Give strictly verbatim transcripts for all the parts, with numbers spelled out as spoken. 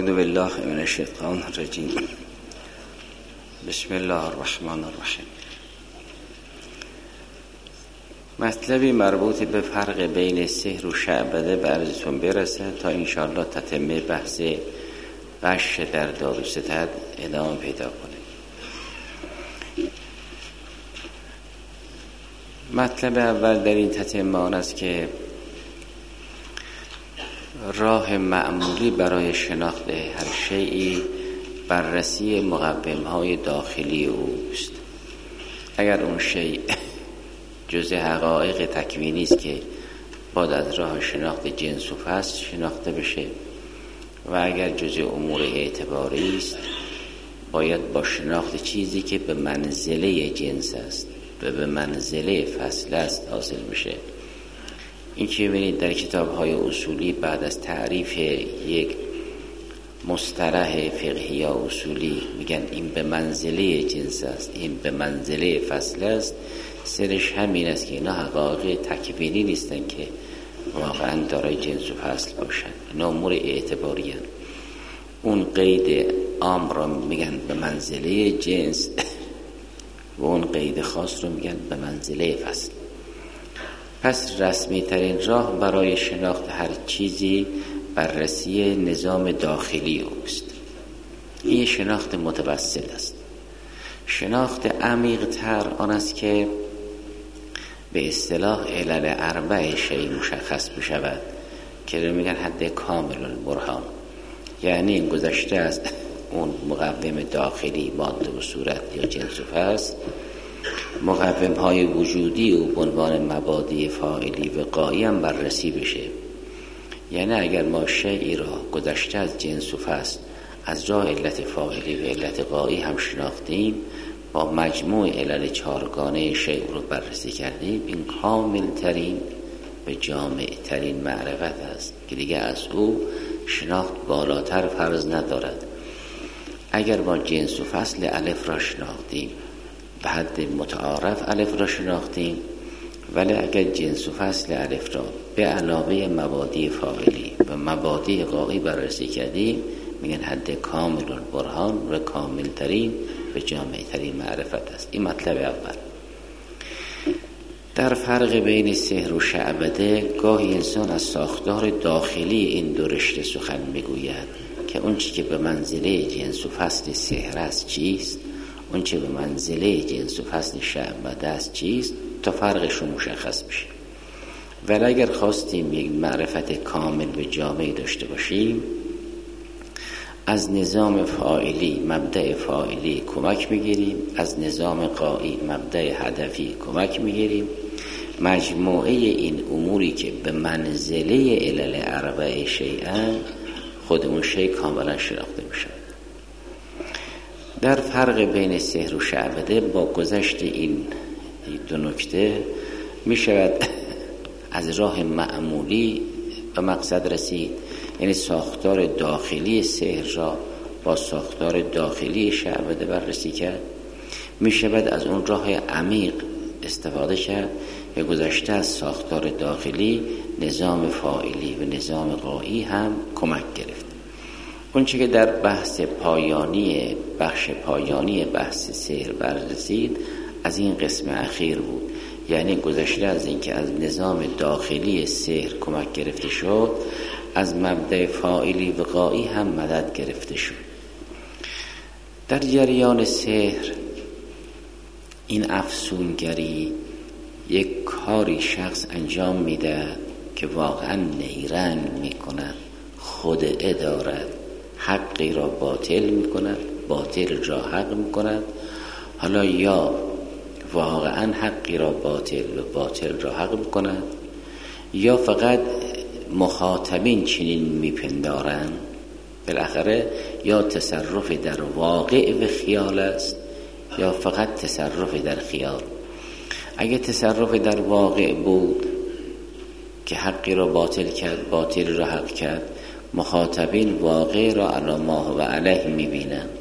اعوذ بالله من الشیطان الرجیم. بسم الله الرحمن الرحیم. مطلبی مربوط به فرق بین سحر و شعبده به عرضتون برسه تا انشاءالله تتمه بحث غش در دارالستد ادامه پیدا کنه. مطلب اول در این تتمه آن است که راه معمولی برای شناخت هر شیئی بررسی مقوم‌های داخلی اوست. اگر اون شیء جزء حقایق تکوینی است که باید از راه شناخت جنس و فصل شناخته بشه و اگر جزء امور اعتباری است باید با شناخت چیزی که به منزله جنس است و به منزله فصل است حاصل بشه. این که ببینید در کتاب‌های اصولی بعد از تعریف یک مصطلح فقهی یا اصولی میگن این به منزله جنس است، این به منزله فصل است. سرش همین است که اینا حقایق تکوینی نیستن که واقعا دارای جنس و فصل باشن، اینا امور اعتباری هستند. اون قید عام را میگن به منزله جنس و اون قید خاص رو میگن به منزله فصل. پس رسمی ترین راه برای شناخت هر چیزی بررسی نظام داخلی اوست. این شناخت متوسط است. شناخت عمیق تر آن است که به اصطلاح علل اربع شیء مشخص بشود که رو میگن حد کامل البرهان، یعنی گذشته از اون مقوم داخلی ماده و صورت یا جنس و فصل، مقوم های وجودی و به عنوان مبادی فاعلی و غایی هم بررسی بشه. یعنی اگر ما شیئی را گذشته از جنس و فصل از راه علت فاعلی و علت غایی هم شناختیم، با مجموع علل چارگانه شیء رو بررسی کردیم، این کامل ترین و جامع ترین معرفت است که دیگه از او شناخت بالاتر فرض ندارد. اگر ما جنس و فصل الف را شناختیم به حد متعارف الف را شناختیم، ولی اگر جنس و فصل الف را به علاوه مبادی فاعلی و مبادی غایی بررسی کردیم، میگن حد کامل البرهان و کامل ترین و جامع ترین معرفت است. این مطلب اول. در فرق بین سحر و شعبده گاهی انسان از ساختار داخلی این دو رشته سخن میگوید که اون چی که به منزله جنس و فصل سحر است چیست، اون چی به منزله جنس و فصل شعبده است چیست، تا فرقشون مشخص بشه. ولی اگر خواستیم یک معرفت کامل و جامع داشته باشیم، از نظام فاعلی مبدأ فاعلی کمک میگیریم، از نظام غایی مبدأ هدفی کمک میگیریم. مجموعه این اموری که به منزله علل اربع شیئن، خود اون شیء کاملا شناخته میشه. در فرق بین سحر و شعبده با گذشت این دو نکته می شود از راه معمولی به مقصد رسید، یعنی ساختار داخلی سحر را با ساختار داخلی شعبده بررسی کرد. می شود از اون راه عمیق استفاده کرد که گذشته از ساختار داخلی نظام فاعلی و نظام غایی هم کمک گرفت. اون چه که در بحث پایانی بخش پایانی بحث سحر بررسید از این قسم اخیر بود، یعنی گذشته از این که از نظام داخلی سحر کمک گرفته شد، از مبدأ فاعلی و غایی هم مدد گرفته شد. در جریان سحر این افسونگری یک کاری شخص انجام میده که واقعا نیرنگ میکند، خدعه دارد، حقی را باطل میکند، باطل را حق میکند. حالا یا واقعا حقی را باطل و باطل را حق میکند، یا فقط مخاطبین چنین میپندارند. بالاخره یا تصرف در واقع و خیال است یا فقط تصرف در خیال. اگه تصرف در واقع بود که حقی را باطل کرد، باطل را حق کرد، مخاطبین واقع را علی ما و علیه میبینن.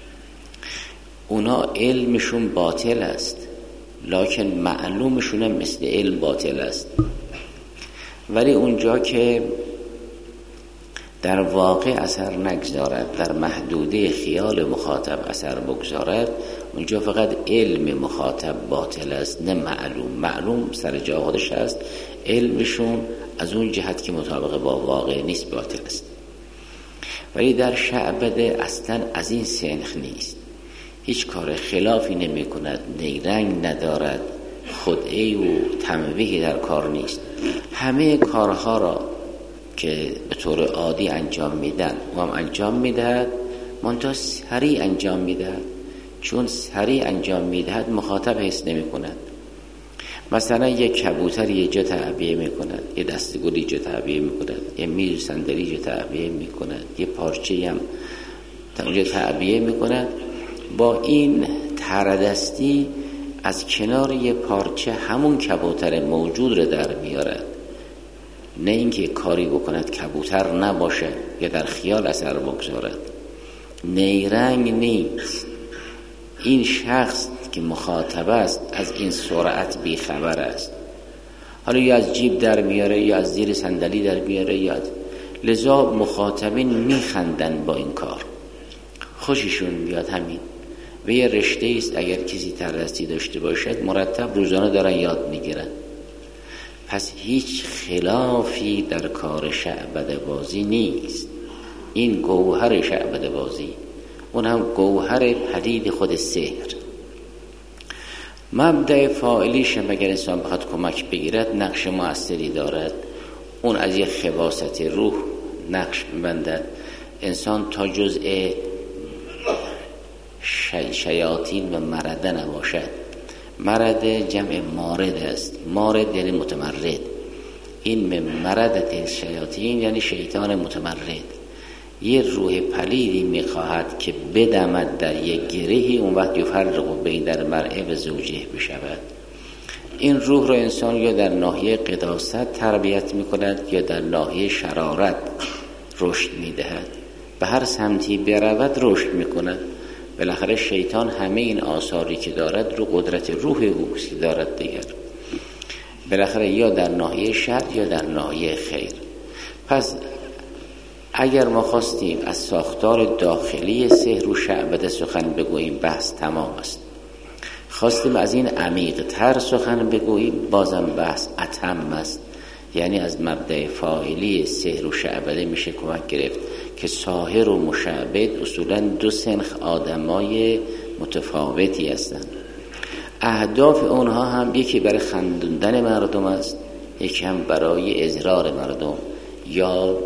اونا علمشون باطل است لکن معلومشون هم مثل علم باطل است. ولی اونجا که در واقع اثر نگذارد، در محدوده خیال مخاطب اثر بگذارد، اونجا فقط علم مخاطب باطل است، نه معلوم. معلوم سر جا خودش است، علمشون از اون جهت که مطابق با واقع نیست باطل است. ولی در شعبده اصلا از این سنخ نیست، هیچ کار خلافی نمی کند، نیرنگ ندارد، خدعی و تنویهی در کار نیست. همه کارها را که به طور عادی انجام میدن و هم انجام میدهد، منتها سریع انجام میدهد. چون سریع انجام میدهد مخاطب حس نمی کند. مثلا یک کبوتر یه جا تعبیه میکند، یه دستگل یه جا تعبیه میکند، یه میز صندلی یه جا تعبیه میکند، یه پارچه هم اونجا تعبیه میکند. با این تردستی از کنار یه پارچه همون کبوتر موجود رو در میارد، نه اینکه کاری بکند کبوتر نباشه یا در خیال اثر بگذارد. نیرنگ نیست. این شخص که مخاطب است از این سرعت بیخبر است. حالا یا از جیب در میاره یا از زیر صندلی در میاره یا لذا مخاطبین میخندن با این کار، خوششون میاد همین. و یه رشته است اگر کسی تردستی داشته باشد مرتب روزانه دارن یاد میگیرن. پس هیچ خلافی در کار شعبده بازی نیست. این گوهر شعبده بازی، اون هم گوهر پدید خود سحر. مبدأ فاعلیش اگر انسان بخواد کمک بگیرد نقش مؤثری دارد. اون از یک خباثت روح نقش میبندد. انسان تا جزء شی... شیاطین و مرده نباشد. مرد جمع مارد است. مارد یعنی متمرد. این مردت شیاطین یعنی شیطان متمرد. یه روح پلیدی میخواهد که بدمد در یک گرهی، اون وقت یفرق بین در مرء و زوجه بشود. این روح را انسان یا در ناحیه قداست تربیت میکند یا در ناحیه شرارت رشد میدهد. به هر سمتی برود رشد میکند. بالاخره شیطان همه این آثاری که دارد رو قدرت روح اوست که دارد دیگر. بالاخره یا در ناحیه شر یا در ناحیه خیر. پس اگر ما خواستیم از ساختار داخلی سحر و شعبده سخن بگوییم بحث تمام است. خواستیم از این عمیق تر سخن بگوییم بازم بحث اتم است. یعنی از مبدأ فاعلی سحر و شعبده میشه کمک گرفت که ساحر و مشعبد اصولا دو سنخ آدمای متفاوتی هستند. اهداف اونها هم یکی برای خندوندن مردم است، یکی هم برای اضرار مردم یا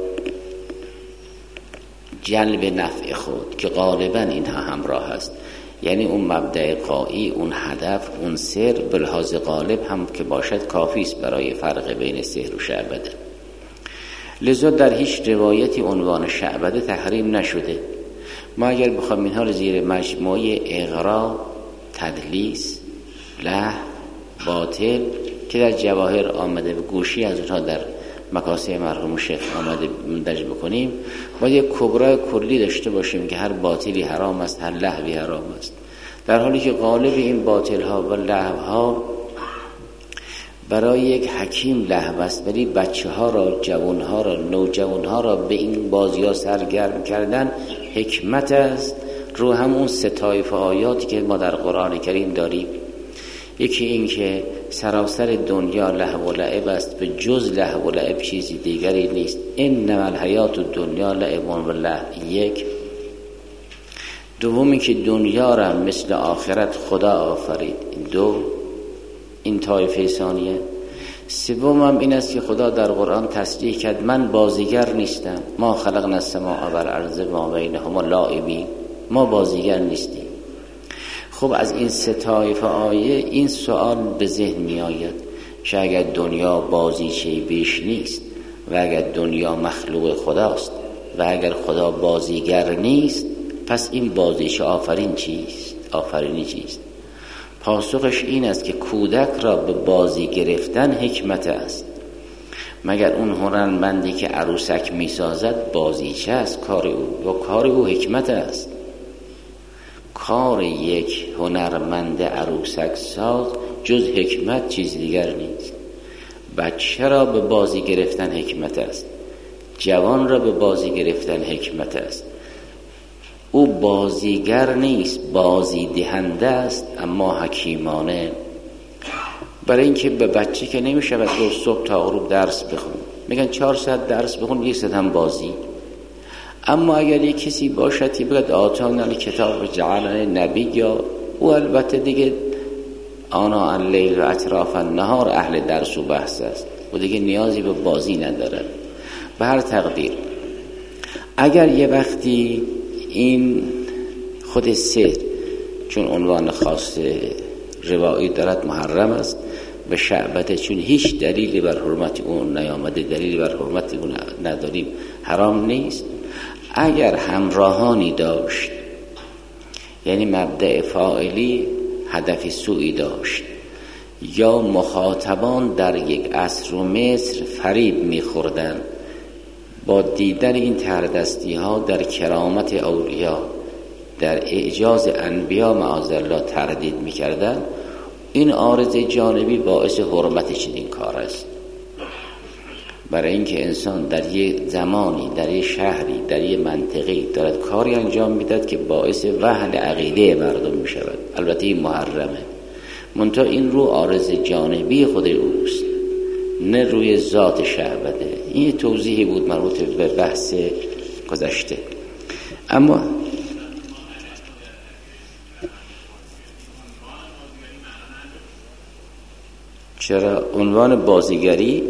جلب نفع خود که غالبا اینها همراه است. یعنی اون مبدأ قایی، اون هدف، اون سر به لحاظ غالب هم که باشد کافی است برای فرق بین سحر و شعبده. لذا در هیچ روایتی عنوان شعبده تحریم نشده. ما اگر بخوایم اینها رو زیر مجموعه اغرا، تدلیس، لهو، باطل که در جواهر آمده و گوشی از اونها در مکاسب مرحوم شیخ آمده مندرج بکنیم، باید یک کبرای کلی داشته باشیم که هر باطلی حرام است، هر لهوی حرام است. در حالی که غالب این باطل ها و لهو ها برای یک حکیم لهو است، ولی بچه ها را، جوان ها را، نوجوان ها را به این بازی ها سرگرم کردن حکمت است. رو همون سه طایفه آیاتی که ما در قرآن کریم داریم. یکی این که سراسر دنیا لهو و لعب است، به جز لهو و لعب چیزی دیگری نیست. انما الحیات الدنیا لعب و لهو. یک. دومی که دنیا را مثل آخرت خدا آفرید. دو. این طایفه ثانیه. سوم هم این است که خدا در قرآن تصریح کرد من بازیگر نیستم. ما خلقنا السماء والارض و ما بینهما لاعبین. ما بازیگر نیستیم. خب از این سه طایفه آیه این سوال به ذهن می آید که اگر دنیا بازیچه بیش نیست و اگر دنیا مخلوق خداست و اگر خدا بازیگر نیست، پس این بازیچه آفرین چیست؟ آفرینی چیست؟ پاسخش این است که کودک را به بازی گرفتن حکمت است. مگر اون هنرمندی که عروسک می سازد بازیچه است کار او، و کار او حکمت است. کار یک هنرمند عروسک ساز جز حکمت چیز دیگر نیست. بچه را به بازی گرفتن حکمت است. جوان را به بازی گرفتن حکمت است. او بازیگر نیست، بازی دهنده است، اما حکیمانه. برای اینکه به بچه که نمیشه و تو صبح تا غروب درس بخون، میگن چهار ساعت درس بخون، یک ساعت هم بازی. اما اگر یک کسی باشد که بگد آتانا کتاب جعلنی نبی، یا او البته دیگه آنا اللیل و اطراف النهار اهل درس و بحث است و دیگه نیازی به بازی ندارد. به هر تقدیر اگر یه وقتی این خود سحر چون عنوان خاص روایی دارد محرم است و شعبده چون هیچ دلیلی بر حرمت اون نیامده، دلیلی بر حرمت اون نداریم، حرام نیست. اگر همراهانی داشت، یعنی مبدأ فاعلی هدف سوئی داشت، یا مخاطبان در یک عصر و مصر فریب می‌خوردند، با دیدن این تردستی ها در کرامت اولیا، در اعجاز انبیا معاذالله تردید می‌کردند، این عارض جانبی باعث حرمت چنین کار است. برای اینکه انسان در یک زمانی، در یک شهری، در یک منطقه‌ای دارد کاری انجام میدهد که باعث وهن عقیده مردم می شود، البته این محرمه، منتها این رو عارض جانبی خود اوست، نه روی ذات شعبده. این توضیحی بود مربوط به بحث گذشته. اما چرا عنوان بازیگری؟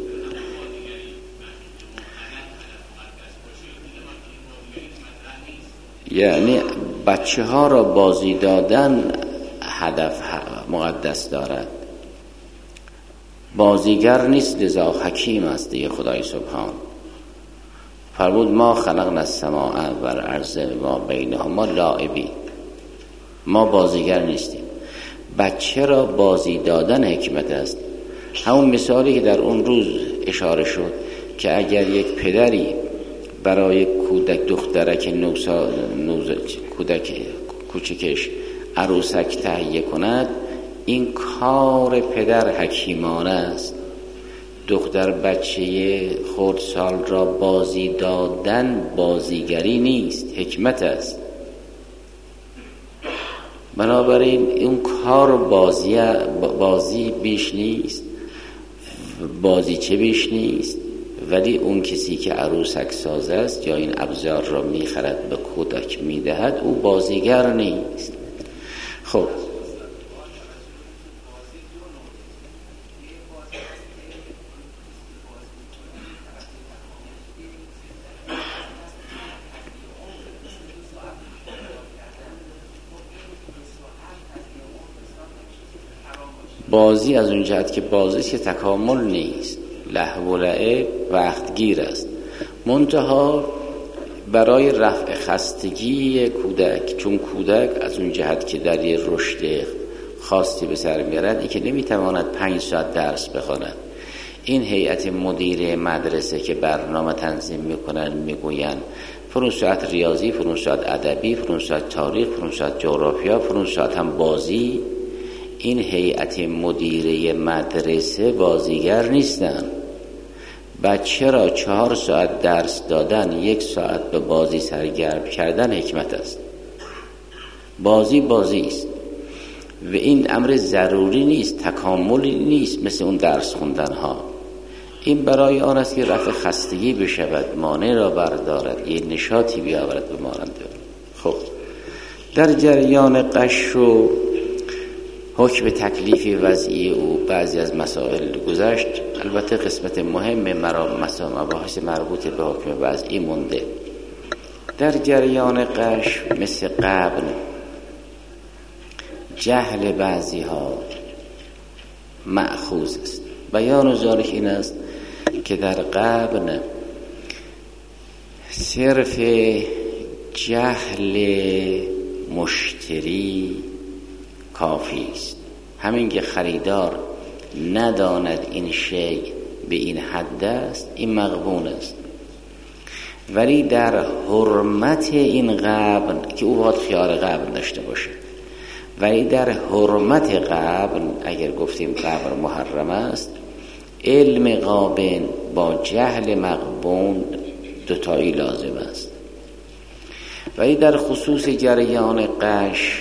یعنی بچه ها را بازی دادن هدف مقدس دارد، بازیگر نیست، لذا حکیم است دیگه. خدای سبحان فرمود ما خلقنا السماء والارض ما بینهما لاعبین، ما بازیگر نیستیم. بچه را بازی دادن حکمت است. همون مثالی که در اون روز اشاره شد که اگر یک پدری برای کودک دخترک نوسا نوز کودک کوچکش عروسک تهیه کند، این کار پدر حکیمانه است. دختر بچه خردسال را بازی دادن بازیگری نیست، حکمت است. بنابراین این کار بازی بازی بیش نیست، بازی چه بیش نیست. ولی اون کسی که عروسک ساز است یا این ابزار را میخرد به کودک میدهد، او بازیگر نیست. خب بازی از اون جهت که بازی که تکامل نیست، لهو و لعب وقتگیر است، منتها برای رفع خستگی کودک، چون کودک از اون جهت که در یه رشد خاصی به سر میارد، این که نمیتواند پنج ساعت درس بخواند، این هیئت مدیره مدرسه که برنامه تنظیم میکنن میگوین فرون ساعت ریاضی، فرون ساعت ادبی، فرون ساعت تاریخ، فرون ساعت جغرافیا، فرون ساعت هم بازی، این هیئت مدیره مدرسه بازیگر نیستن. بچه را چهار ساعت درس دادن، یک ساعت به بازی سرگرم کردن حکمت است. بازی بازی است و این امر ضروری نیست، تکاملی نیست مثل اون درس خوندن ها. این برای آن است که رفع خستگی بشود، مانع را بردارد، یه نشاطی بیاورد به ماننده. خب در جریان قش و حکم تکلیفی وضعی او بعضی از مسائل گذشت. البته قسمت مهم مرا مسائل مباحث مربوط به حکم وضعی مونده. در جریان قش مثل قبل جهل بعضی ها مأخوذ است. بیان ذالک این است که در قبل صرف جهل مشتری کافی است. همین که خریدار نداند این شی به این حد است، این مغبون است. ولی در حرمت این قبل که او باید خیار قبل داشته باشه، ولی در حرمت قبل اگر گفتیم قبل محرم است، علم قابل با جهل مغبون دوتایی لازم است. ولی در خصوص جریان غش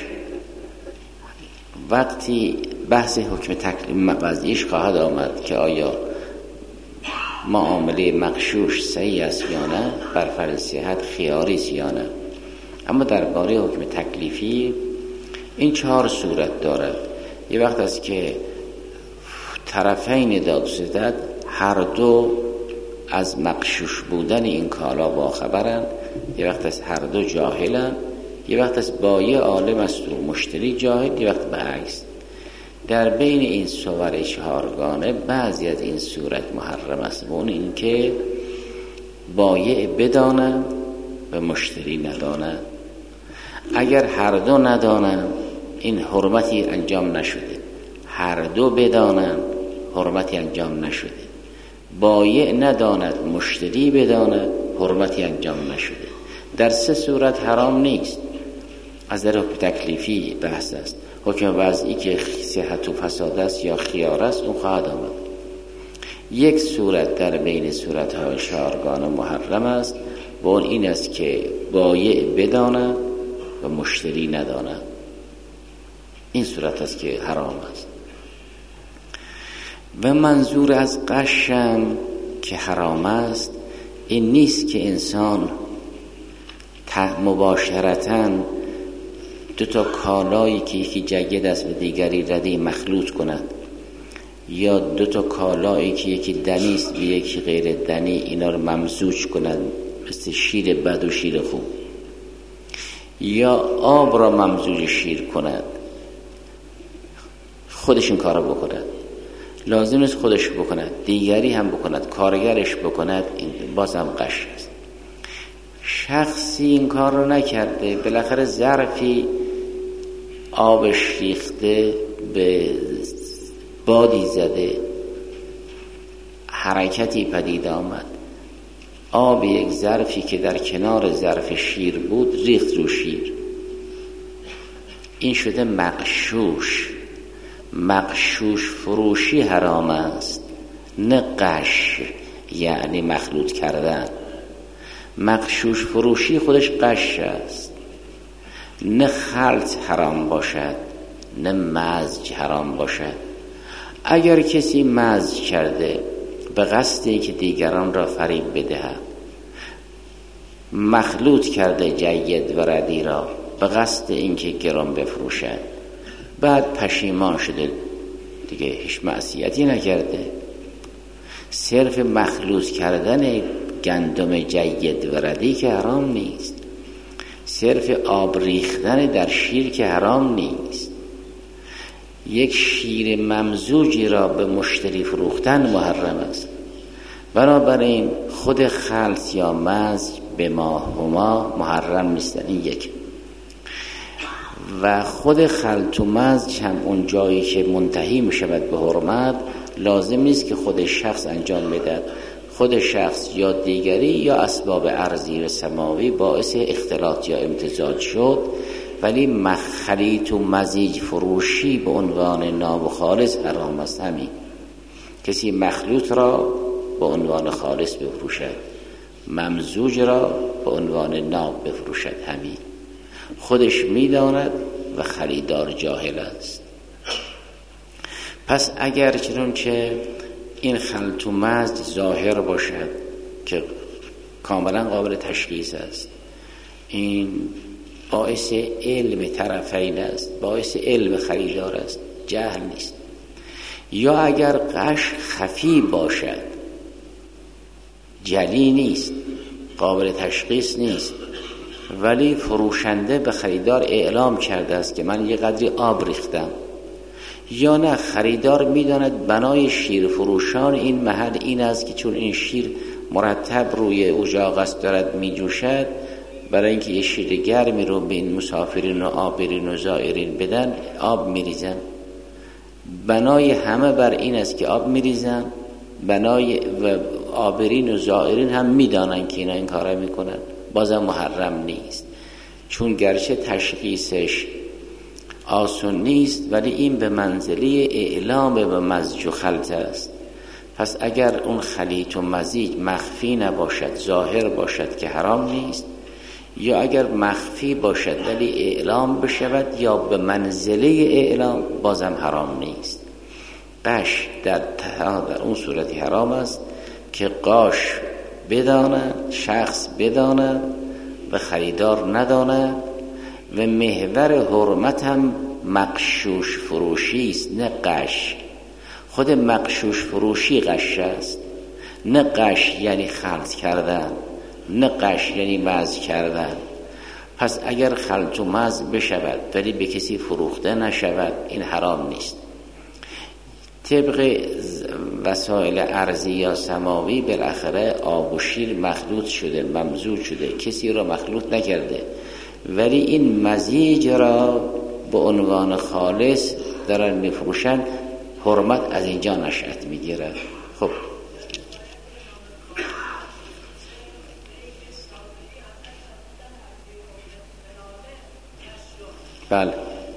وقتی بحث حکم تکلیف وضعیش خواهد آمد که آیا معامله مغشوش صحیح است یا نه، بر فرض صحت خیاری است یا نه. اما درباره حکم تکلیفی این چهار صورت دارد. یه وقت است که طرفین داد و ستد هر دو از مغشوش بودن این کالا باخبرند، یه وقت است هر دو جاهلند، یه وقت است بایع عالم است و مشتری جاهل، یه وقت برعکس. در بین این صور چهارگانه بعضی از این صورت محرم است، و اون این که بایع بدانند و مشتری ندانند. اگر هر دو ندانند این حرمتی انجام نشده، هر دو بدانند حرمتی انجام نشده. بایع نداند مشتری بداند حرمتی انجام نشده. در سه صورت حرام نیست. از در حکم تکلیفی بحث است. حکم وضعی که صحت و فساد است یا خیار است اون خواهد آمد. یک صورت در بین صورت‌های چهارگانه محرم است و اون این است که بایع بداند و مشتری نداند. این صورت است که حرام است. و منظور از غشم که حرام است این نیست که انسان مباشرتاً دو تا کالایی که یکی جید است و دیگری ردی مخلوط کند، یا دو تا کالایی که یکی دنی است و یکی غیر دنی اینا رو ممزوج کند، مثل شیر بد و شیر خوب، یا آب را ممزوج شیر کند. خودش این کار رو بکند، لازم نیست خودش بکند، دیگری هم بکند، کارگرش بکند، این باز هم غش است. شخصی این کار رو نکرده، بالاخره ظرفی آبش ریخته، به بادی زده، حرکتی پدید آمد، آب یک ظرفی که در کنار ظرف شیر بود ریخت رو شیر، این شده مغشوش. مغشوش فروشی حرام است، نه غش یعنی مخلوط کردن. مغشوش فروشی خودش غش است. نه خلط حرام باشد نه مزج حرام باشد. اگر کسی مزج کرده به قصدی که دیگران را فریب بدهد، مخلوط کرده جید و ردی را به قصد اینکه گران بفروشد، بعد پشیمان شده، دیگه هیچ معصیتی نکرده، صرف مخلوط کردن گندم جید و ردی که حرام نیست، صرف آب ریختن در شیر که حرام نیست، یک شیر ممزوجی را به مشتری فروختن محرم است. بنابراین خود خلط یا مزج به ما هما محرم نیستن. این یک. و خود خلط و مزج هم اون جایی که منتهی می شود به حرمت لازم نیست که خود شخص انجام بده. خود شخص یا دیگری یا اسباب ارضی و سماوی باعث اختلاط یا امتزاج شد، ولی مخلط و مزیج فروشی به عنوان ناب و خالص حرام است. همین کسی مخلوط را به عنوان خالص بفروشد، ممزوج را به عنوان ناب بفروشد، همین خودش میداند و خریدار جاهل است. پس اگر چنانچه این خلط و مزج ظاهر باشد که کاملا قابل تشخیص است، این باعث علم طرفین است، باعث علم خریدار است، جهل نیست. یا اگر غش خفی باشد، جلی نیست، قابل تشخیص نیست، ولی فروشنده به خریدار اعلام کرده است که من یه قدری آب ریختم، یا نه خریدار میداند بنای شیر فروشان این محل این است که چون این شیر مرتب روی اجاق است دارد می جوشد، برای اینکه یه شیر گرمی رو به این مسافرین و آبرین و زائرین بدن آب می ریزن. بنای همه بر این است که آب می ریزن، بنای و آبرین و زائرین هم می دانن که اینا این کاره می کنن، بازم محرم نیست. چون گرچه تشخیصش آسون نیست، ولی این به منزله اعلام به مزج و خلط است. پس اگر اون خلیط و مزیج مخفی نباشد، ظاهر باشد که حرام نیست، یا اگر مخفی باشد ولی اعلام بشود یا به منزله اعلام، بازم حرام نیست. قش در, در اون صورتی حرام است که قاش بداند، شخص بداند و خریدار نداند و محور حرمت هم مغشوش فروشی است، نه قش. خود مغشوش فروشی قش است، نه قش یعنی خلط کردن، نه قش یعنی مزج کردن. پس اگر خلط و مزج بشود ولی به کسی فروخته نشود، این حرام نیست. طبق وسایل ارضی یا سماوی بالاخره آب و شیر مخلوط شده، ممزوج شده، کسی را مخلوط نکرده، ولی این مزیج را به عنوان خالص دارن میفروشن، حرمت از اینجا نشأت میگیره. خب بله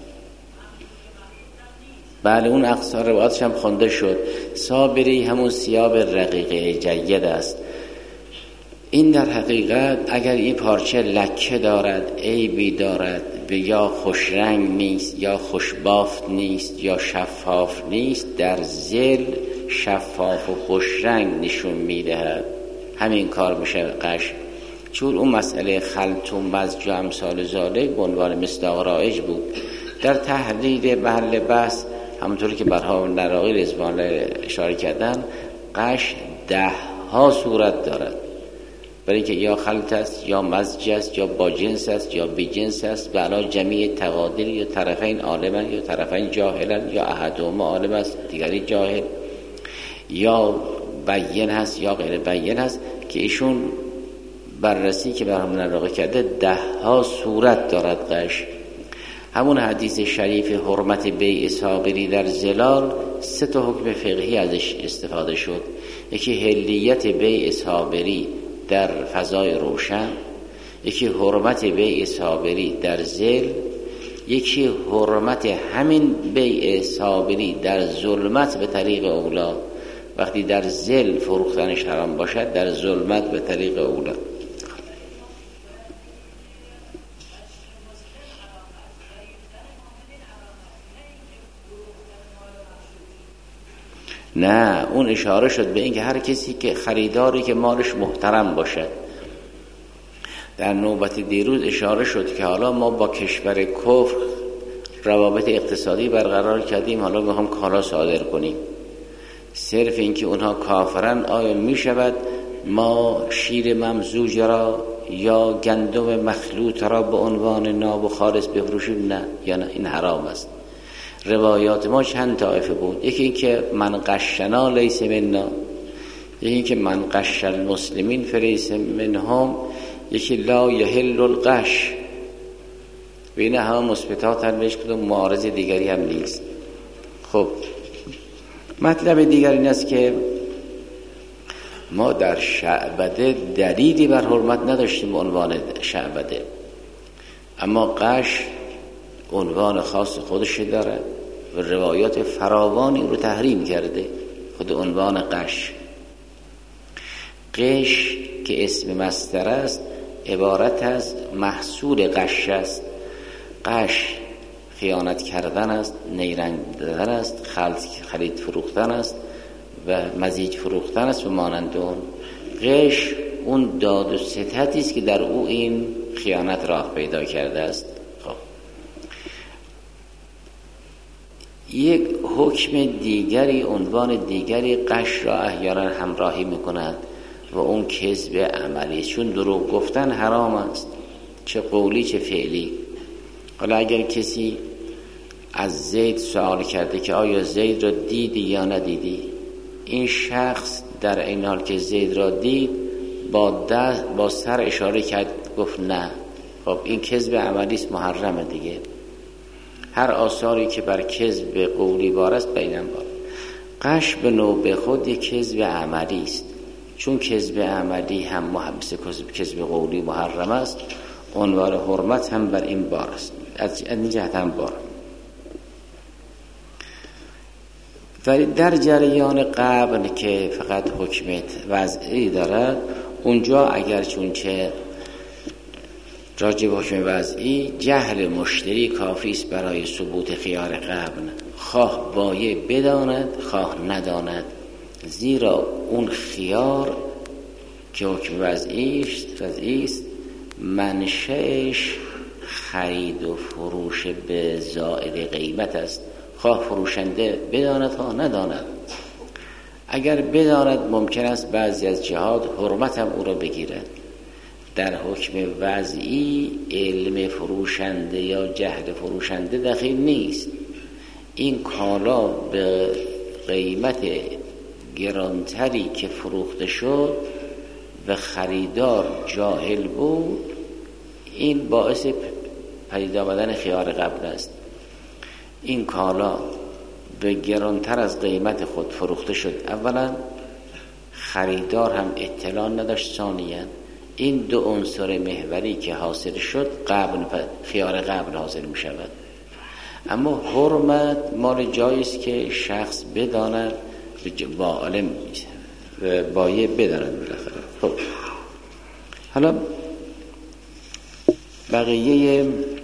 بله اون اقصار روایاتش هم خوانده شد. صابری همون ثیاب رقیقه جید است. این در حقیقت اگر این پارچه لکه دارد، عیبی دارد، یا خوش رنگ نیست یا خوش بافت نیست یا شفاف نیست، در ذل شفاف و خوش رنگ نشون میدهد، همین کار میشه قش. چون اون مسئله خلط و مزج و امثال ذالک به عنوان مصداق رایج بود. در تحلیل محل بحث همونطوری که برها نراقی رضوان اشاره کردن، قش ده ها صورت دارد، برای که یا خلط است یا مزج است یا با جنس است یا بی جنس است و علا جمیع تقادیر، یا طرفین عالمن یا طرفین جاهلن یا احدهما عالم است دیگری جاهل، یا بیان هست یا غیر بیان هست، که ایشون بررسی که برهم نراقی کرده ده ها صورت دارد قش. همون حدیث شریف حرمت بیع صابری در زلال، سه تا حکم فقهی ازش استفاده شد. یکی حلیت بیع صابری در فضای روشن، یکی حرمت بیع صابری در ذل، یکی حرمت همین بیع صابری در ظلمت به طریق اولا. وقتی در ذل فروختنش حرام باشد، در ظلمت به طریق اولا. نه، اون اشاره شد به اینکه هر کسی که خریداری که مالش محترم باشد. در نوبت دیروز اشاره شد که حالا ما با کشور کفر روابط اقتصادی برقرار کردیم، حالا میخوام کالا صادر کنیم. صرف اینکه اونها کافرن آیا میشود ما شیر ممزوج را یا گندم مخلوط را به عنوان ناب و خالص بفروشیم؟ نه، یا نه، این حرام است. روایات ما چند طایفه بود. یکی این که من قشنا لیس مننا، یکی این که من قش المسلمین فلیس منهم، یکی لا یحل القش. و این همه مثبتات هم بهش کدوم معارض دیگری هم نیست. خب مطلب دیگر این است که ما در شعبده دلیلی بر حرمت نداشتیم عنوان شعبده، اما قش عنوان خاص خودش داره و روایات فراوانی رو تحریم کرده. خود عنوان قش قش که اسم مصدر است، عبارت از محصول قش است. قش خیانت کردن است، نیرنگ دادن است، خلط خرید فروختن است و مزیج فروختن است و مانند اون. قش اون داد و ستدی است که در او این خیانت راه پیدا کرده است. خب یک حکم دیگری، عنوان دیگری قش را احیانا همراهی میکند و اون کذب عملی، چون دروغ گفتن حرام است، چه قولی چه فعلی. حالا اگر کسی از زید سوال کرده که آیا زید را دیدی یا ندیدی، این شخص در این حال که زید را دید با دست با سر اشاره کرد گفت نه، خب این کذب عملی است، محرمه دیگه. هر آثاری که بر کذب قولی بار است بینم بار. قش به نوبه خود یک کذب عملی است، چون کذب عملی هم محبس کذب قولی محرم است، عنوان حرمت هم بر این بار است. از این جهت هم بار. ولی در جریان قبل که فقط حکم وضعی دارد، اونجا اگر چونچه راجع به حکم وضعی جهل مشتری کافی است برای ثبوت خیار قبل، خواه بایع بداند خواه نداند، زیرا اون خیار که حکم وضعی است منشأش خرید و فروش به زائد قیمت است، خواه فروشنده بداند خواه نداند. اگر بداند ممکن است بعضی از جهات حرمت هم او را بگیرد. در حکم وضعی علم فروشنده یا جهل فروشنده دخیل نیست. این کالا به قیمت گرانتری که فروخته شد و خریدار جاهل بود، این باعث پدید آمدن خیار قبل است. این کالا به گرانتر از قیمت خود فروخته شد، اولا خریدار هم اطلاع نداشت، ثانیاً این دو عنصر محوری که حاصل شد قبل خیار قبل حاصل می شود. اما حرمت مال جاییست که شخص بداند با عالم بایع بداند بالاخره. خب حالا بقیه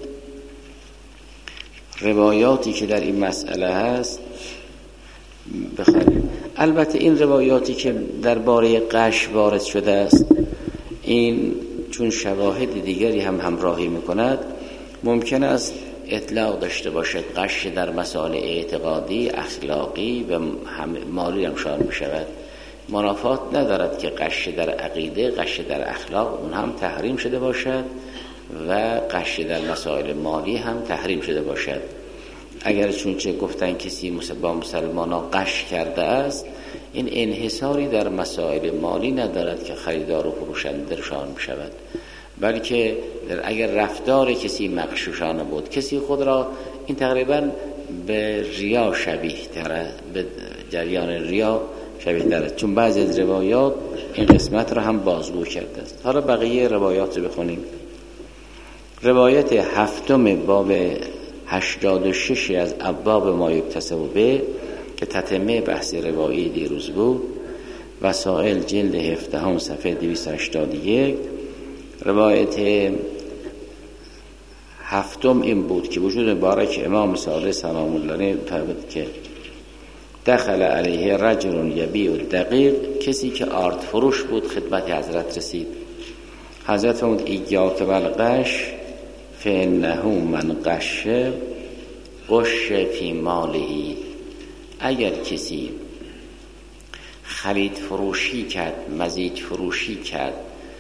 روایاتی که در این مسئله هست بخوانیم. البته این روایاتی که درباره غش وارد شده است، این چون شواهد دیگری هم همراهی میکند، ممکن است اطلاق داشته باشد. غش در مسائل اعتقادی، اخلاقی و مالی هم شامل میشود. منافات ندارد که غش در عقیده، غش در اخلاق اون هم تحریم شده باشد و غش در مسائل مالی هم تحریم شده باشد. اگر چونچه گفتن کسی با مسلمانان غش کرده است، این انحصاری در مسائل مالی ندارد که خریدار و فروشنده درشان می شود، بلکه در اگر رفتار کسی مغشوشانه بود، کسی خود را این تقریبا به ریا شبیه تره، به جریان ریا شبیه تره، چون بعضی از روایات این قسمت را هم بازگو کرده است. حالا بقیه روایات رو بخونیم. روایت هفتم باب هشتاد و شش از ابواب ما یکتسب به که تتمه بحث روایی دیروز بود، وسائل جلد هفدهم صفحه دویست و هشتاد و یک. روایت هفتم این بود که وجود مبارک امام صادق سلام الله علیه فرمود که دخل علیه رجل یبیع دقیق، کسی که آرد فروش بود خدمت حضرت رسید. حضرت فرمود ایاک والغش فانه من غش غش فی ماله. اگر کسی خرید فروشی کرد، مزید فروشی کرد،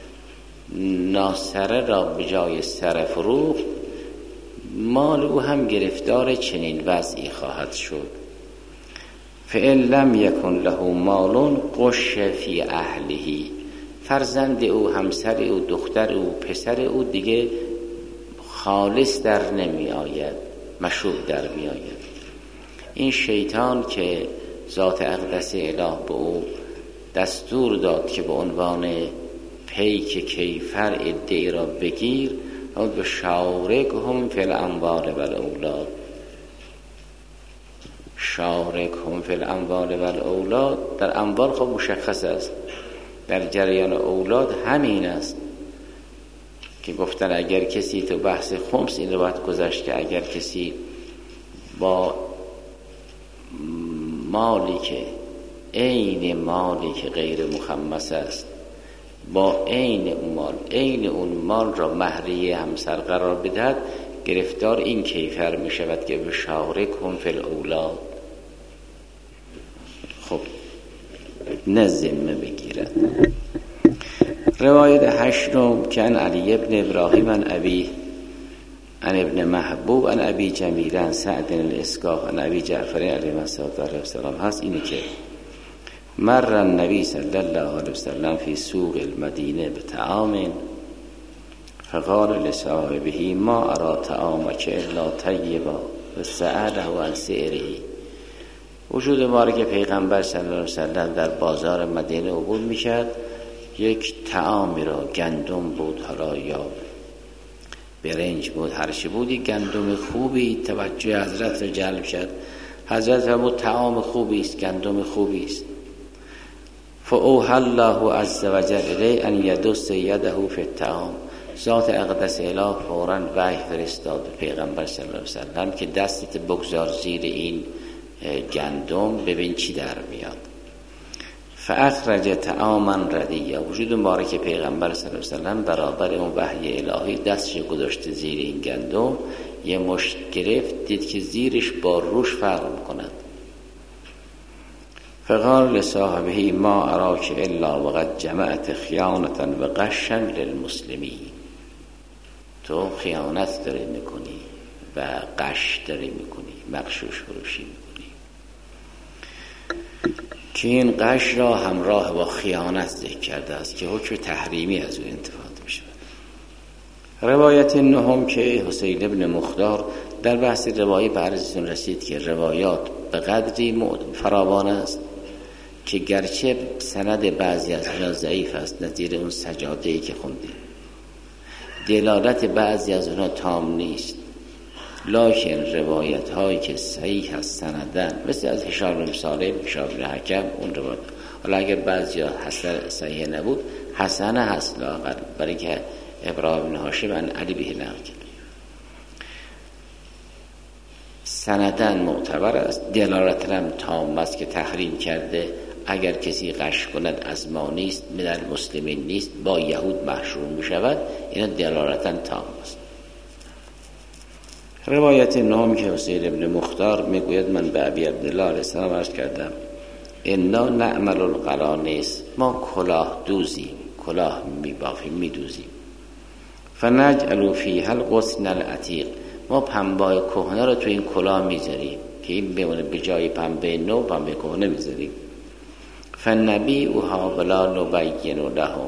ناسره را به جای سره فروخت، مال او هم گرفتار چنین وضعی خواهد شد. فإن لم یکن له مال غش فی اهله. فرزند او، همسر او، دختر او، پسر او دیگه خالص در نمی آید، مشروع در می آید. این شیطان که ذات اقدس اله به او دستور داد که به عنوان پیک کیفر ادعی را بگیر، و به شارک هم فی الاموال و الاولاد. شارک هم فی الاموال و الاولاد، در اموال خب مشخص است، در جریان اولاد همین است که گفتن اگر کسی، تو بحث خمس این رو باید گذاشت که اگر کسی با مالی که عین مالی که غیر مخمس است، با عین اون مال عین اون مال را مهریه همسر قرار بدهد، گرفتار این کیفر می شود که به شارک هم فی الاولاد. خب نه ذمه بگیرد. روایت هشتم که ان علی ابن ابراهیم ان ابی ان ابن محبوب ان ابی جمیل ان سعد الاسکاف ان ابی جعفر علیه السلام هست، اینه که مر النبی صلی الله علیه وسلم فی سوق المدینه به طعام فقال لصاحبه ما ارا طعامک الا طیبا و سأله عن سعره. وجود مبارک پیغمبر صلی الله علیه وسلم در بازار مدینه عبور میکرد، یک طعامی را، گندم بود حالا یا برنج بود، هرچی بودی، گندم خوبی توجه حضرت را جلب کرد. حضرت فرمود طعام خوبی است، گندم خوبی است. فاوحى الله عز وجل الیه ان یدس یده فی الطعام. ذات اقدس اله فوراً وحی فرستاد پیغمبر صلی الله علیه وسلم که دستت بگذار زیر این گندم ببین چی در میاد. فاخرج طعاما ردیا. وجود مبارک پیغمبر صلی الله علیه وسلم برابر اون وحی الهی دستش گذاشته زیر این گندم، یه مشت گرفت، دید که زیرش با روش فرق میکند. فقال لصاحبه ما اراک الا وقد جمعت خیانتا و غشا للمسلمین. تو خیانت داری میکنی و غش داری میکنی، مغشوش فروشی میکنی، که این غش را همراه با خیانت ذکر کرده است که حکم تحریمی از او انتفاع میشه. روایت نهم که حسین ابن مختار در بحث روایی به عرضتون رسید که روایات به قدری فراوان است که گرچه سند بعضی از اینا ضعیف است، نظیر اون سجاده‌ای که خوندیم، دلالت بعضی از اونها تام نیست، لکن روایت هایی که صحیح هست سندن، مثل از هشام بن سالم، هشام بن حکم، اون روایت، حالا اگر بعضی ها حسن صحیح نبود حسنه هست لااقل، برای که ابراهیم بن هاشم عن علی به نقل کرد، سندن معتبر است، دلالت هم تام است که تحریم کرده اگر کسی غش کند از ما نیست، من المسلمین نیست، با یهود محشور می شود. اینا دلالتا تام است. روایت نام که حسین ابن مختار میگوید من به ابی عبدالله علیه السلام عرض کردم انا نعمل القرانیس، ما کلاه دوزیم، کلاه میبافیم، میدوزیم. فنجعل فیها الغصن العتیق، ما پنبه کهنه رو تو این کلاه میذاریم که این بمونه، به جای پنبه نو پنبه کهنه میذاریم. فنبیعها ولا نبین لهم،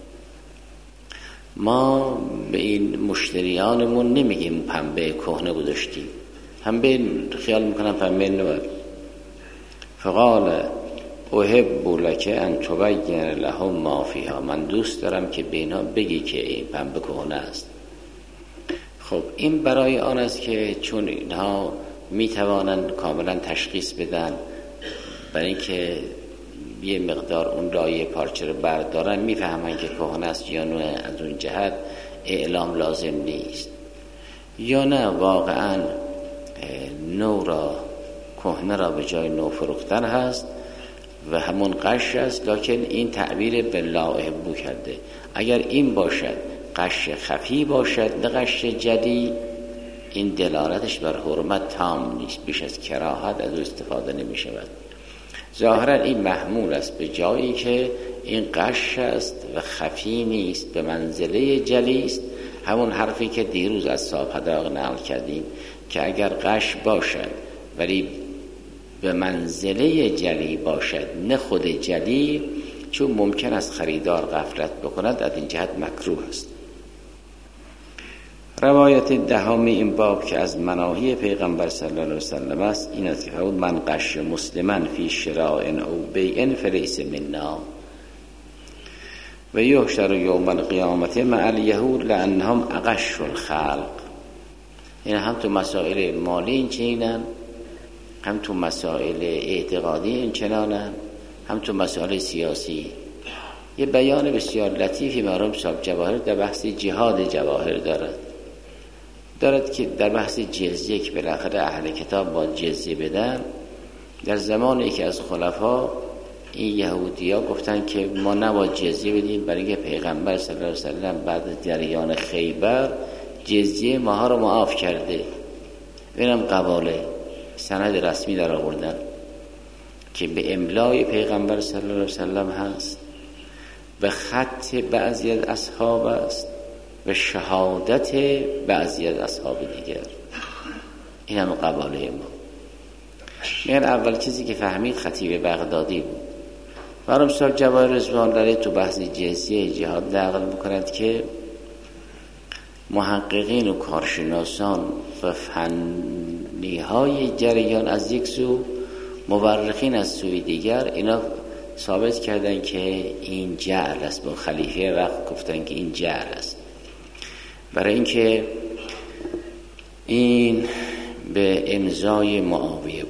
ما به این مشتریانمون نمیگیم پنبه کهنه گذاشتیم، پنبه خیال میکنم پنبه نو. فقال احب لک ان تبین لهم ما فیها، من دوست دارم که به اینا بگی که این پنبه کهنه است. خب این برای آن است که چون اینها میتوانند کاملا تشخیص بدن، برای اینکه یه مقدار اون لایه پارچه رو بردارن، میفهمن که کهنه است یا نه، از اون جهت اعلام لازم نیست. یا نه واقعا نو را، کهنه را به جای نو فروختن هست و همون غش است، لکن این تعبیر به لا احبو کرده. اگر این باشد غش خفی باشد نه غش جدی، این دلالتش بر حرمت تام نیست، بیش از کراهت از او استفاده نمی شود. ظاهرا این محمول است به جایی که این غش است و خفی نیست، به منزله جلی است. همون حرفی که دیروز از صاحب حداق نقل کردیم که اگر غش باشد ولی به منزله جلی باشد نه خود جلی، چون ممکن است خریدار غفلت بکند، از این جهت مکروه است. روایت دهم این باب که از مناهی پیغمبر صلی الله علیه وسلم است این است که فرمود من غش مسلما فی شراء او بیع فلیس منا و یحشر یوم القیامت مع الیهود لانهم اغش الخلق. این هم تو مسائل مالی این چنینن، هم تو مسائل اعتقادی این چنانن، هم تو مسائل سیاسی. یه بیان بسیار لطیفی مرحوم صاحب جواهر در بحث جهاد جواهر دارد دارد که در بحث جزیه که بالاخره اهل کتاب با جزیه بدن، در زمان یکی از خلفا این یهودی ها گفتن که ما نباید جزیه بدیم، برای اینکه پیغمبر صلی الله علیه وسلم بعد از جریان خیبر جزیه ماها رو معاف کرده. اینم قباله سند رسمی در آوردن که به املای پیغمبر صلی الله علیه وسلم هست و خط بعضی از اصحاب است و شهادت بعضی از اصحاب دیگر. این هم قباله ما. میگن اول چیزی که فهمید خطیب بغدادی بود. مرحوم صاحب جواهر رضوان داره تو بحث جزیه جهاد نقل میکند که محققین و کارشناسان و فنی های جریان از یک سو، مورخین از سوی دیگر، اینا ثابت کردن که این جعل است. با خلیفه وقت گفتن که این جعل است، برای اینکه این به امضای معاویه بود.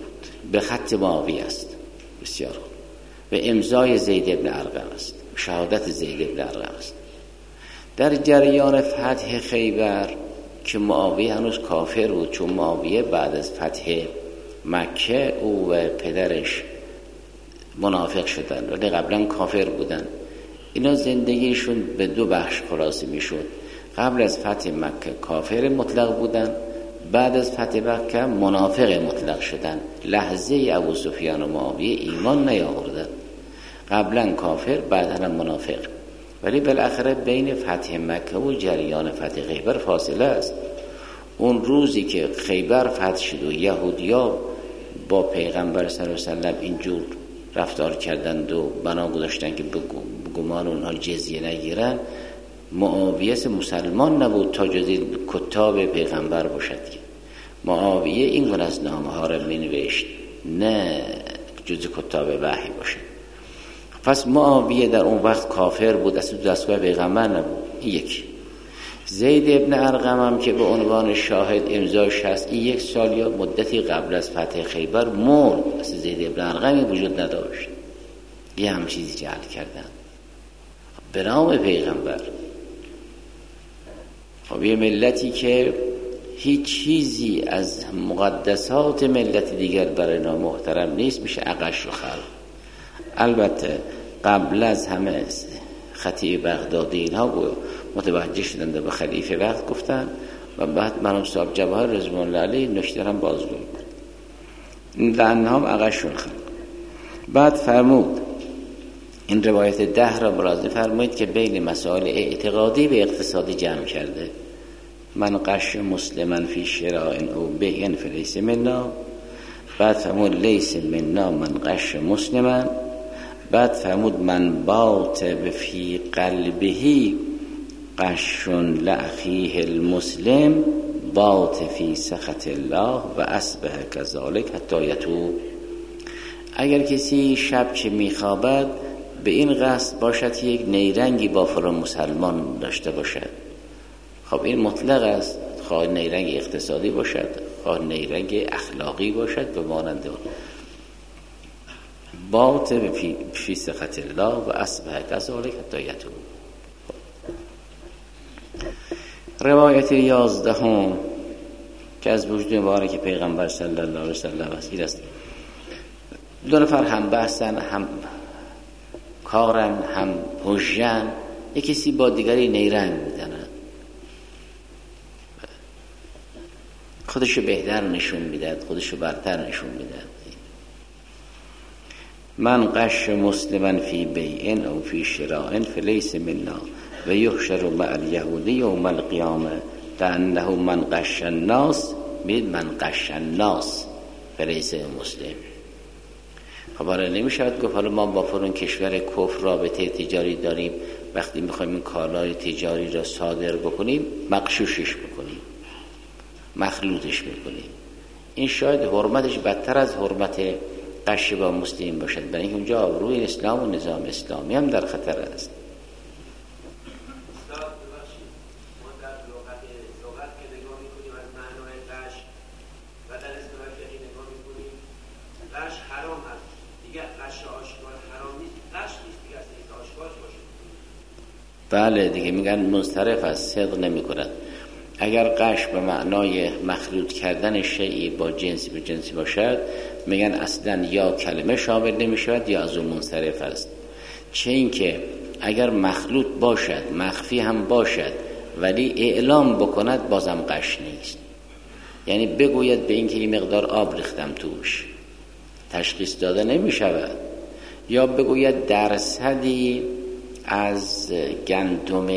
به خط معاویه است. بسیار خوب. و امضای زید ابن ارقم است، شهادت زید ابن ارقم است. در جریان فتح خیبر که معاویه هنوز کافر بود، چون معاویه بعد از فتح مکه او و پدرش منافق شدن ولی قبلا کافر بودن. اینا زندگیشون به دو بخش خلاصه میشد. قبل از فتح مکه کافر مطلق بودن، بعد از فتح مکه منافق مطلق شدن. لحظه ابو سفیان و معاویه ایمان نیاوردن، قبلا کافر بعدا منافق. ولی بالاخره بین فتح مکه و جریان فتح خیبر فاصله است. اون روزی که خیبر فتح شد و یهودیا با پیغمبر صلی الله علیه و سلم اینجور رفتار کردند و بنا گذاشتن که به گمان اونها جزیه نگیرن، معاویه مسلمان نبود تا جزی کتاب پیغمبر باشد. که معاویه این گونه از نامه ها را می نوشت، نه جزی کتاب وحی باشد. پس معاویه در اون وقت کافر بود، اصلا دستگاه پیغمبر نبود. یک زید ابن ارقم هم که به عنوان شاهد امضاش هست، این یک سال یا مدتی قبل از فتح خیبر مرد. اصلا زید ابن ارقمی وجود نداشت. یه هم چیزی جعل کردن به نام پیغمبر. خب یه ملتی که هیچ چیزی از مقدسات ملت دیگر برای نام محترم نیست، میشه اقش و خلق. البته قبل از همه خطیب بغدادی اینها متوجه شدند و به خلیفه وقت گفتن و بعد مرحوم صاحب جواهر رضوان الله علیه نکته هم بازگو این لعنهم اقش و خلق. بعد فرمود این روایت ده را ملاحظه فرمایید که بین مسائل اعتقادی و اقتصادی جمع کرده. من قش مسلمن فی شراء او بیع فلیس منا. بعد فرمود لیس منا من قش مسلمن. بعد فرمود من بات بفی قلبه قش لاخیه المسلم بات فی سخط الله و اصبح کذالک حتی یتوب. اگر کسی شب که میخوابد به این قصد باشد که یک نیرنگی با فلان مسلمان داشته باشد، خب این مطلق است، خواه نیرنگ اقتصادی باشد خواه نیرنگ اخلاقی باشد به مانند اون. بات فی سخط الله و اصبح کذالک حتی یتوب. روایت یازدهم که از وجود مبارک پیغمبر صلی الله علیه و سلم است این است: دو نفر هم بحثن، هم کارن، هم حجن، یک کسی با دیگری نیرنگ میزنن، خودشو بهتر نشون میدن، خودشو برتر نشون میدن. من قش مسلمن فی بیعن او فی شراء فلیس منا و یحشر مع الیهودی یوم القیامه لانه من قش الناس بید من قش الناس فلیس مسلم. خب حالا نمیشود گفت حالا ما با فلان کشور کفر رابطه تجاری داریم، وقتی میخوایم این کالای تجاری را صادر بکنیم مغشوشش بکنیم، مخلوطش بکنیم. این شاید حرمتش بدتر از حرمت قش با مسلم باشد، برای اینکه اونجا آبروی اسلام و نظام اسلامی هم در خطر است. بله دیگه میگن مضطرف است، صدق نمی کند. اگر قش به معنای مخلوط کردن شیئی با جنسی به جنسی باشد میگن اصلا یا کلمه شامل نمی شود یا از اون منصرف است. چه این که اگر مخلوط باشد مخفی هم باشد ولی اعلام بکند بازم قش نیست. یعنی بگوید به این که این مقدار آب ریختم توش، تشخیص داده نمی شود. یا بگوید درصدی از گندم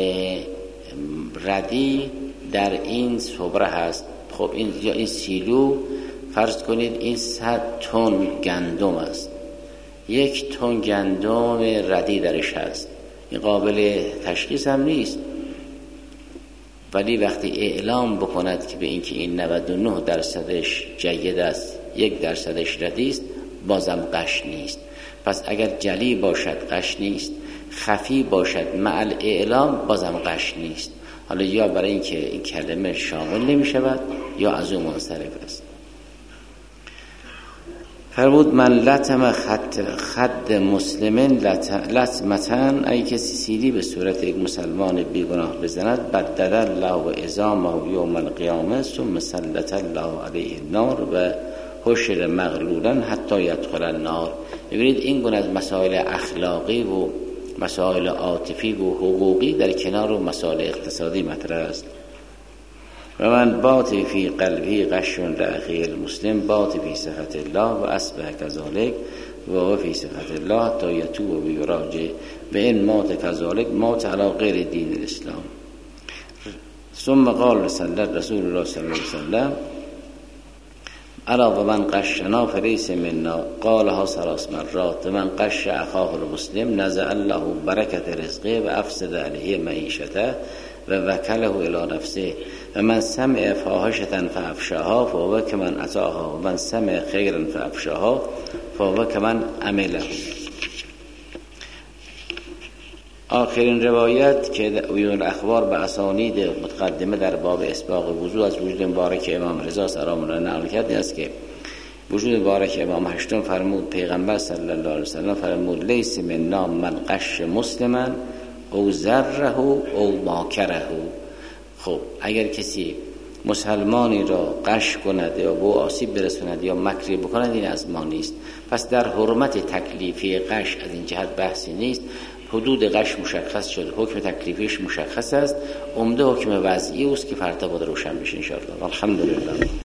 ردی در این صبره هست. خب این یا این سیلو فرض کنید این صد تن گندم است، یک تن گندم ردی درش هست، این قابل تشخیص هم نیست. ولی وقتی اعلام بکند که به این که این نود و نه درصدش جید است، یک درصدش ردی است، بازم قش نیست. پس اگر جلی باشد قش نیست، خفی باشد مع اعلام بازم قش نیست. حالا یا برای اینکه این کلمه شامل نمی شود یا از اون منصرف است. فرمود من لطم خط خد مسلمین لطمتن، ای کسی سیلی به صورت یک مسلمان بیگناه بزند، بدل الله و عظامه یوم القیامه ثم سلط الله علیه النار و حشر مغلولا حتی یدخل النار. ببینید این گونه از مسائل اخلاقی و مسائل عاطفی و حقوقی در کنار و مسائل اقتصادی مطرح است. و من بات فی قلبی غش لأخی المسلم بات فی صفت الله و اصبح کذالک و هو فی صفت الله حتی یتوب و یراجع و این مات کذالک مات علی غیر دین الاسلام. ثم قال صلی رسول الله صلی الله علیه وسلم الا و من قشنا فلیس منا قالها ثلاث مرات و من قش اخاه المسلم نزع الله برکت رزقه و افسد علیه معیشته و وکله الی نفسه و من سمع فاحشة فافشاها فهو کمن اطاعها و من سمع خیرا فافشاها فهو کمن عمله. آخرین روایت که عیون الاخبار به اسانید متقدمه در باب اسباغ وضو از وجود مبارک امام رضا سلام الله نقل کرده است که وجود مبارک امام هشتم فرمود پیغمبر صلی الله علیه وسلم فرمود لیس منا من قش مسلما او ذره او ماکره. خب اگر کسی مسلمانی را قش کند یا به آسیب برساند یا مکری بکند این از ما نیست. پس در حرمت تکلیفی قش از این جهت بحثی نیست. حدود قش مشخص شد، حکم تکلیفیش مشخص است، عمده حکم وضعی است که فردا بود روشن بشه ان شاء الله. الحمدلله.